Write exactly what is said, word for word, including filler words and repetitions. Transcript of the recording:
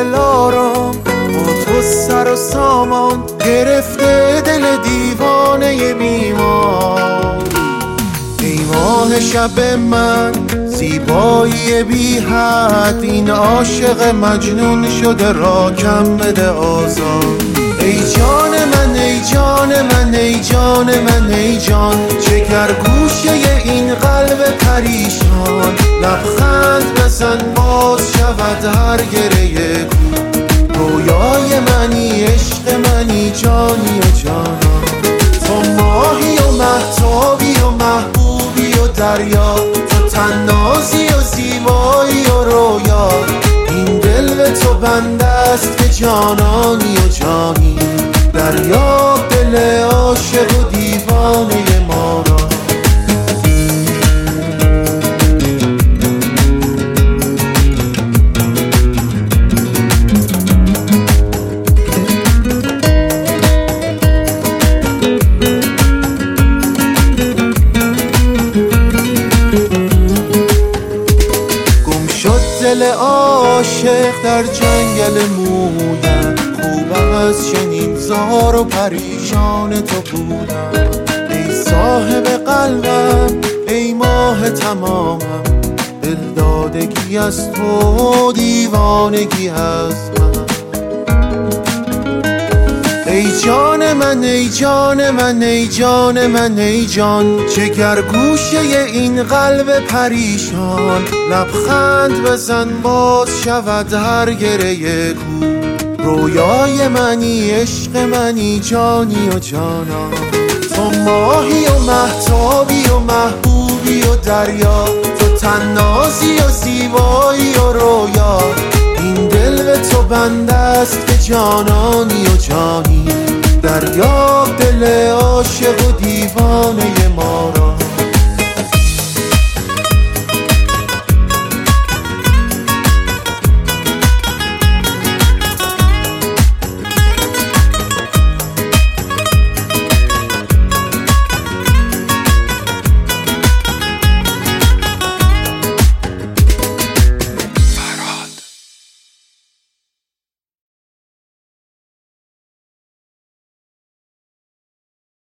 دلارام با تو سر و سامان گرفته دل دیوانه بیمار. ای ماه شب من زیبایی بی حد، این عاشق مجنون شده را کم بده آزاد. ای جان من ای جان من ای جان من ای جان، جگر گوشه این قلب پریشان. لبخند بزن باز شود هر گره کو، رویای منی عشق منی جانی و جانان. تو ماهی و مهتابی و محبوبی و دریا، تو تنازی و زیبایی و رویا. این دل به تو بنده است که جانانی و جانی، دریا دل عاشق و دیوانه ما را. گم شد دل عاشق در جنگل مویم، خوبم از چنین زار و پریشان تو بودم. ای صاحب قلبم ای ماه تمامم، دلدادگی از تو دیوانگی از من. ای جان من ای جان من ای جان من ای جان، جگر گوشه این قلب پریشان. لبخند بزن باز شود هر گره کو، رویای منی عشق منی جانی و جانان. تو ماهی و مهتابی و محبوبی و دریا، تو تنازی و زیبایی و رویا. این دل به تو بنده است که جانانی و جانی، دریا دل عاشق و دیوانه ما را.